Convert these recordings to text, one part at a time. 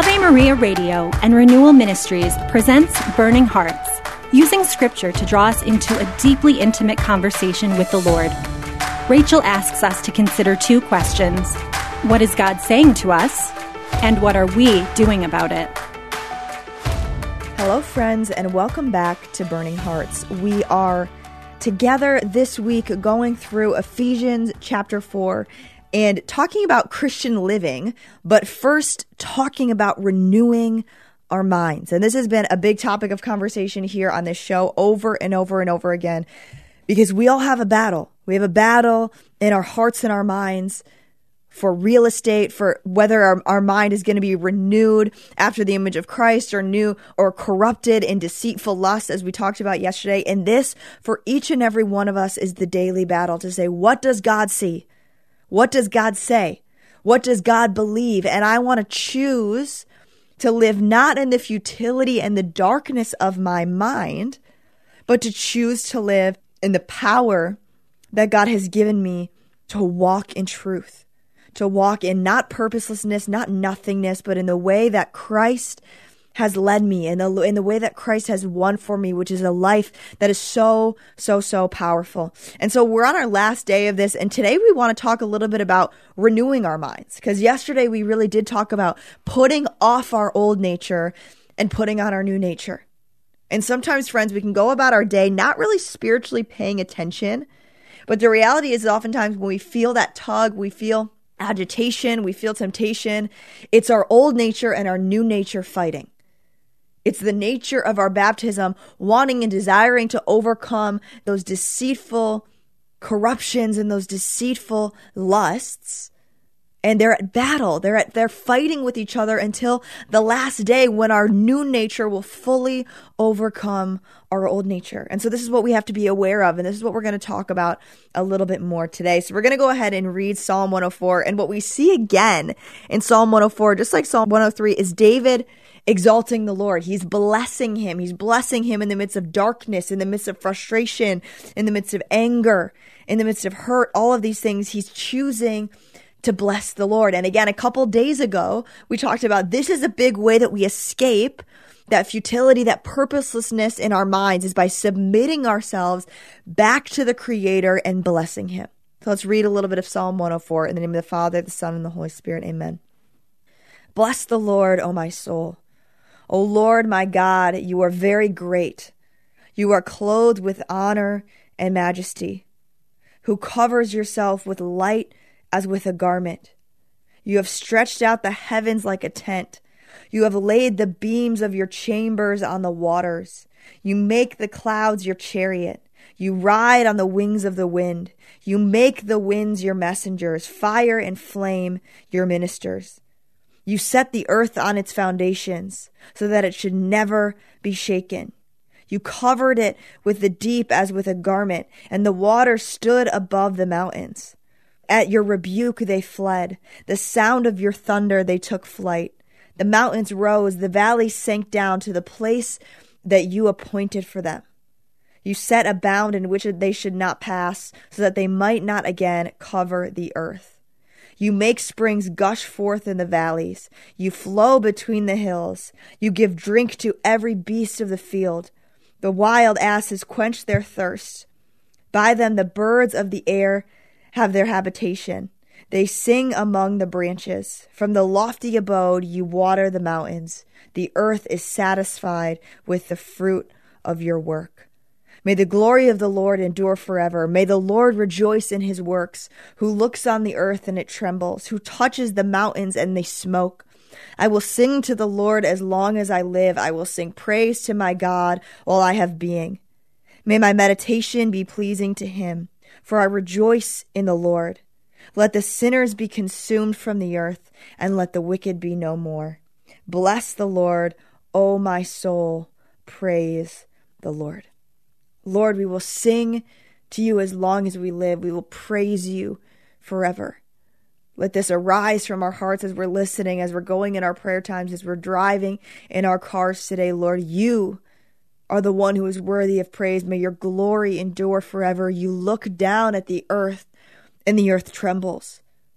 Ave Maria Radio and Renewal Ministries presents Burning Hearts, using Scripture to draw us into a deeply intimate conversation with the Lord. Rachel asks us to consider two questions. What is God saying to us? And what are we doing about it? Hello, friends, and welcome back to Burning Hearts. We are together this week going through Ephesians chapter 4 and talking about Christian living, but first talking about renewing our minds. And this has been a big topic of conversation here on this show over and over and over again, because we all have a battle. We have a battle in our hearts and our minds for real estate, for whether our mind is going to be renewed after the image of Christ or new or corrupted in deceitful lust, as we talked about yesterday. And this, for each and every one of us, is the daily battle to say, what does God see? What does God say? What does God believe? And I want to choose to live not in the futility and the darkness of my mind, but to choose to live in the power that God has given me to walk in truth, to walk in not purposelessness, not nothingness, but in the way that Christ has led me, in the way that Christ has won for me, which is a life that is so powerful. And so we're on our last day of this, and today we want to talk a little bit about renewing our minds, because yesterday we really did talk about putting off our old nature and putting on our new nature. And sometimes, friends, we can go about our day not really spiritually paying attention, but the reality is that oftentimes when we feel that tug, we feel agitation, we feel temptation, it's our old nature and our new nature fighting. It's the nature of our baptism wanting and desiring to overcome those deceitful corruptions and those deceitful lusts. And they're at battle. They're fighting with each other until the last day when our new nature will fully overcome our old nature. And so this is what we have to be aware of. And this is what we're going to talk about a little bit more today. So we're going to go ahead and read Psalm 104. And what we see again in Psalm 104, just like Psalm 103, is David exalting the Lord. He's blessing him. He's blessing him in the midst of darkness, in the midst of frustration, in the midst of anger, in the midst of hurt, all of these things. He's choosing to bless the Lord. And again, a couple days ago, we talked about this is a big way that we escape that futility, that purposelessness in our minds, is by submitting ourselves back to the Creator and blessing Him. So let's read a little bit of Psalm 104 in the name of the Father, the Son, and the Holy Spirit. Amen. Bless the Lord, O my soul. O Lord, my God, you are very great. You are clothed with honor and majesty, who covers yourself with light as with a garment. You have stretched out the heavens like a tent. You have laid the beams of your chambers on the waters. You make the clouds your chariot. You ride on the wings of the wind. You make the winds your messengers, fire and flame your ministers. You set the earth on its foundations so that it should never be shaken. You covered it with the deep as with a garment, and the water stood above the mountains. At your rebuke they fled. The sound of your thunder they took flight. The mountains rose, the valleys sank down to the place that you appointed for them. You set a bound in which they should not pass, so that they might not again cover the earth. You make springs gush forth in the valleys. You flow between the hills. You give drink to every beast of the field. The wild asses quench their thirst. By them the birds of the air have their habitation. They sing among the branches. From the lofty abode you water the mountains. The earth is satisfied with the fruit of your work. May the glory of the Lord endure forever. May the Lord rejoice in his works, who looks on the earth and it trembles, who touches the mountains and they smoke. I will sing to the Lord as long as I live. I will sing praise to my God while I have being. May my meditation be pleasing to him, for I rejoice in the Lord. Let the sinners be consumed from the earth, and let the wicked be no more. Bless the Lord, O my soul. Praise the Lord. Lord, we will sing to you as long as we live. We will praise you forever. Let this arise from our hearts as we're listening, as we're going in our prayer times, as we're driving in our cars today. Lord, you are the one who is worthy of praise. May your glory endure forever. You look down at the earth and the earth trembles.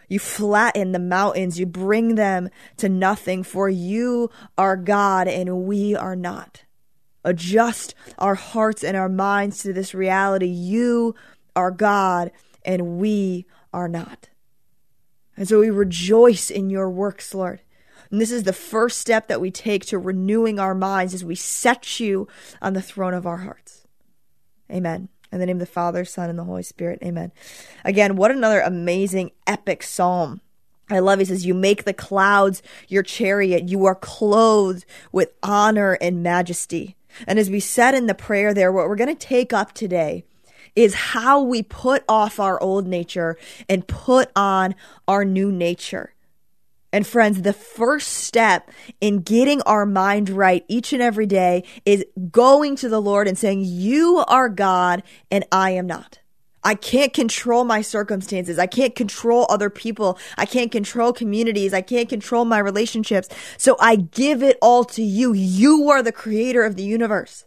You flatten the mountains. You bring them to nothing, for you are God and we are not. Adjust our hearts and our minds to this reality. You are God and we are not. And so we rejoice in your works, Lord. And this is the first step that we take to renewing our minds as we set you on the throne of our hearts. Amen. In the name of the Father, Son, and the Holy Spirit. Amen. Again, what another amazing, epic psalm. I love it. He says, you make the clouds your chariot. You are clothed with honor and majesty. And as we said in the prayer there, what we're going to take up today is how we put off our old nature and put on our new nature. And friends, the first step in getting our mind right each and every day is going to the Lord and saying, you are God and I am not. I can't control my circumstances. I can't control other people. I can't control communities. I can't control my relationships. So I give it all to you. You are the creator of the universe.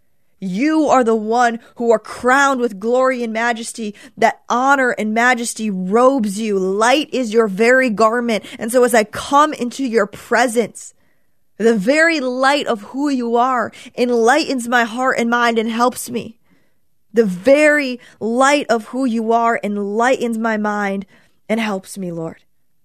You are the one who are crowned with glory and majesty. That honor and majesty robes you. Light is your very garment. And so as I come into your presence, the very light of who you are enlightens my heart and mind and helps me. The very light of who you are enlightens my mind and helps me, Lord.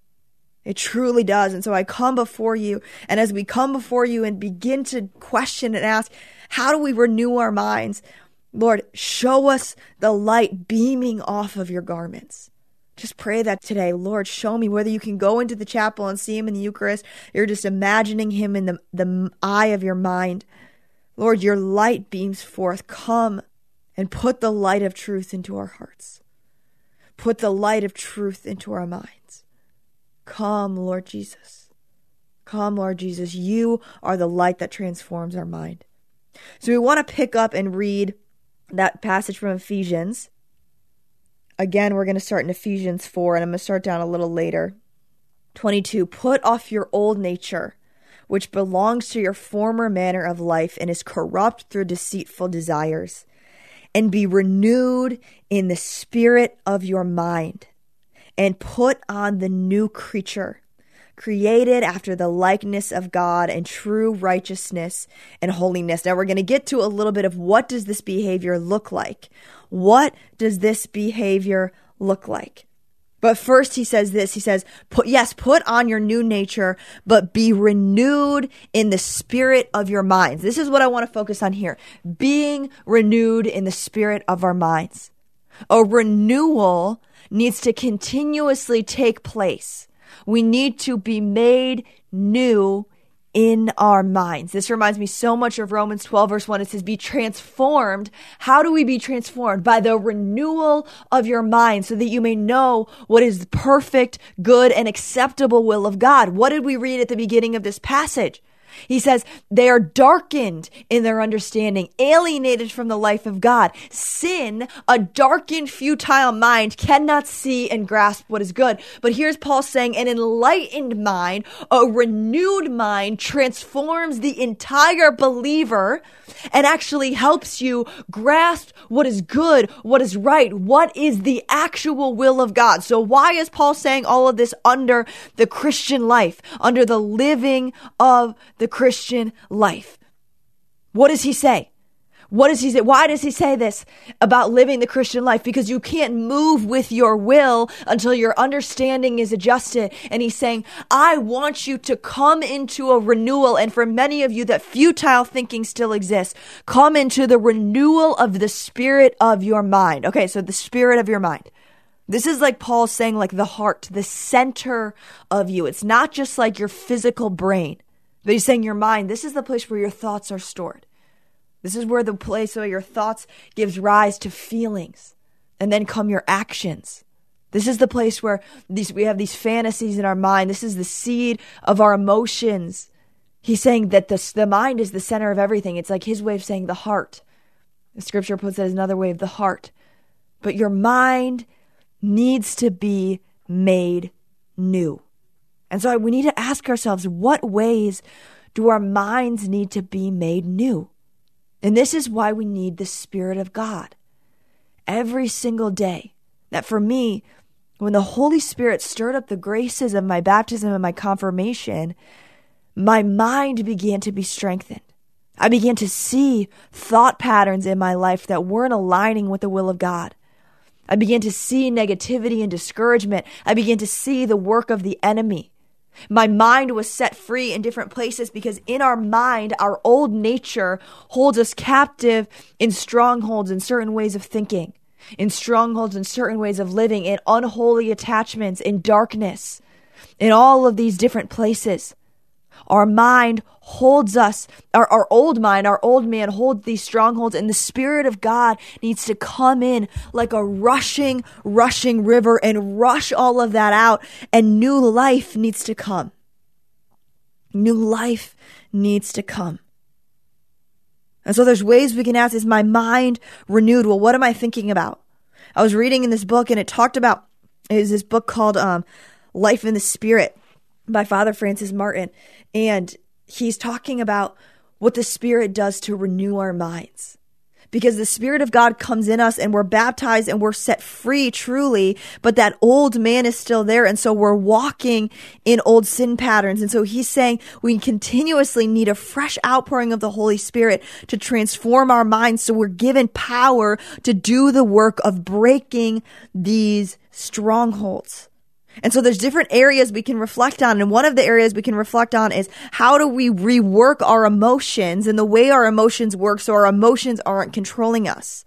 It truly does. And so I come before you, and as we come before you and begin to question and ask, how do we renew our minds? Lord, show us the light beaming off of your garments. Just pray that today. Lord, show me, whether you can go into the chapel and see him in the Eucharist, you're just imagining him in the eye of your mind. Lord, your light beams forth. Come and put the light of truth into our hearts. Put the light of truth into our minds. Come, Lord Jesus. Come, Lord Jesus. You are the light that transforms our mind. So we want to pick up and read that passage from Ephesians. Again, we're going to start in Ephesians 4, and I'm going to start down a little later. 22, put off your old nature, which belongs to your former manner of life and is corrupt through deceitful desires, and be renewed in the spirit of your mind, and put on the new creature, created after the likeness of God in true righteousness and holiness. Now we're going to get to a little bit of what does this behavior look like? What does this behavior look like? But first he says this, he says, put on your new nature, but be renewed in the spirit of your minds. This is what I want to focus on here. Being renewed in the spirit of our minds. A renewal needs to continuously take place. We need to be made new in our minds. This reminds me so much of Romans 12, verse 1. It says, be transformed. How do we be transformed? By the renewal of your mind, so that you may know what is the perfect, good, and acceptable will of God. What did we read at the beginning of this passage? He says, they are darkened in their understanding, alienated from the life of God. Sin, a darkened, futile mind, cannot see and grasp what is good. But here's Paul saying, an enlightened mind, a renewed mind, transforms the entire believer and actually helps you grasp what is good, what is right, what is the actual will of God. So why is Paul saying all of this under the Christian life, under the living of the Christian life? What does he say? What does he say? Why does he say this about living the Christian life? Because you can't move with your will until your understanding is adjusted. And he's saying, I want you to come into a renewal. And for many of you, that futile thinking still exists. Come into the renewal of the spirit of your mind. Okay, so the spirit of your mind. This is like Paul saying, like the heart, the center of you. It's not just like your physical brain, but he's saying your mind. This is the place where your thoughts are stored. This is where the place where your thoughts gives rise to feelings, and then come your actions. This is the place where we have these fantasies in our mind. This is the seed of our emotions. He's saying that the mind is the center of everything. It's like his way of saying the heart. The scripture puts it as another way of the heart. But your mind needs to be made new. And so we need to ask ourselves, what ways do our minds need to be made new? And this is why we need the Spirit of God every single day. That for me, when the Holy Spirit stirred up the graces of my baptism and my confirmation, my mind began to be strengthened. I began to see thought patterns in my life that weren't aligning with the will of God. I began to see negativity and discouragement. I began to see the work of the enemy. My mind was set free in different places because in our mind, our old nature holds us captive in strongholds in certain ways of thinking, in strongholds in certain ways of living, in unholy attachments, in darkness, in all of these different places. Our mind holds us, our old mind, our old man holds these strongholds, and the Spirit of God needs to come in like a rushing river and rush all of that out, and new life needs to come. New life needs to come. And so there's ways we can ask, is my mind renewed? Well, what am I thinking about? I was reading in this book, and it talked about, it was this book called Life in the Spirit by Father Francis Martin. And he's talking about what the Spirit does to renew our minds. Because the Spirit of God comes in us and we're baptized and we're set free truly, but that old man is still there. And so we're walking in old sin patterns. And so he's saying we continuously need a fresh outpouring of the Holy Spirit to transform our minds so we're given power to do the work of breaking these strongholds. And so there's different areas we can reflect on. And one of the areas we can reflect on is how do we rework our emotions and the way our emotions work so our emotions aren't controlling us.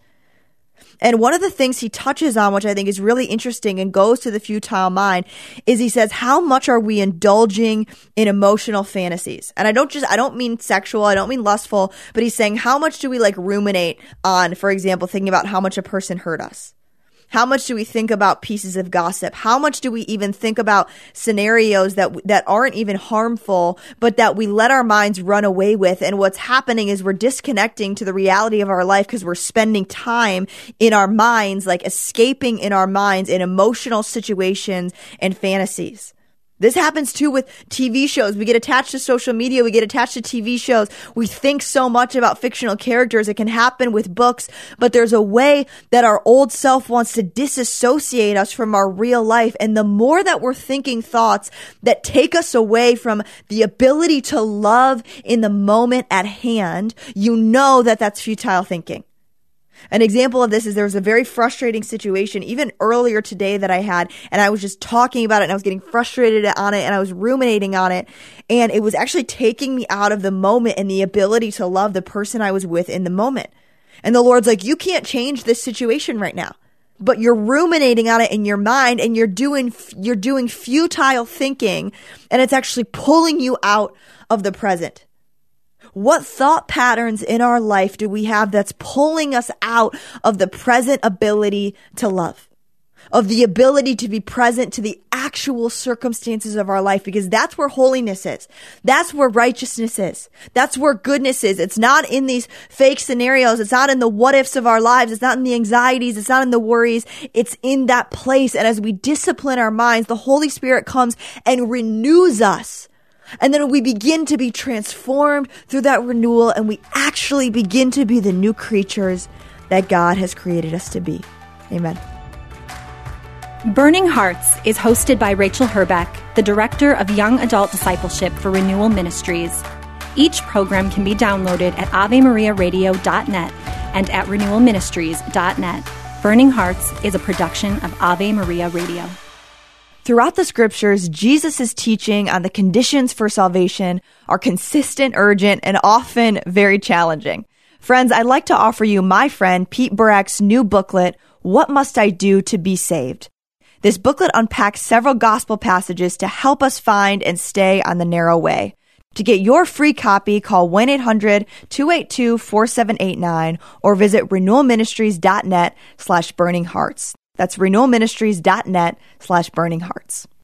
And one of the things he touches on, which I think is really interesting and goes to the futile mind, is he says, how much are we indulging in emotional fantasies? And I don't mean sexual, I don't mean lustful, but he's saying, how much do we ruminate on, for example, thinking about how much a person hurt us? How much do we think about pieces of gossip? How much do we even think about scenarios that aren't even harmful, but that we let our minds run away with? And what's happening is we're disconnecting to the reality of our life because we're spending time in our minds, escaping in our minds in emotional situations and fantasies. This happens too with TV shows. We get attached to social media. We get attached to TV shows. We think so much about fictional characters. It can happen with books, but there's a way that our old self wants to disassociate us from our real life. And the more that we're thinking thoughts that take us away from the ability to love in the moment at hand, you know that that's futile thinking. An example of this is there was a very frustrating situation even earlier today that I had, and I was just talking about it and I was getting frustrated on it and I was ruminating on it, and it was actually taking me out of the moment and the ability to love the person I was with in the moment. And the Lord's like, you can't change this situation right now, but you're ruminating on it in your mind and you're doing futile thinking, and it's actually pulling you out of the present. What thought patterns in our life do we have that's pulling us out of the present ability to love, of the ability to be present to the actual circumstances of our life? Because that's where holiness is. That's where righteousness is. That's where goodness is. It's not in these fake scenarios. It's not in the what ifs of our lives. It's not in the anxieties. It's not in the worries. It's in that place. And as we discipline our minds, the Holy Spirit comes and renews us. And then we begin to be transformed through that renewal, and we actually begin to be the new creatures that God has created us to be. Amen. Burning Hearts is hosted by Rachel Herbeck, the Director of Young Adult Discipleship for Renewal Ministries. Each program can be downloaded at AveMariaRadio.net and at RenewalMinistries.net. Burning Hearts is a production of Ave Maria Radio. Throughout the scriptures, Jesus' teaching on the conditions for salvation are consistent, urgent, and often very challenging. Friends, I'd like to offer you my friend Pete Burak's new booklet, What Must I Do to Be Saved? This booklet unpacks several gospel passages to help us find and stay on the narrow way. To get your free copy, call 1-800-282-4789 or visit renewalministries.net/burninghearts. That's renewalministries.net/burninghearts.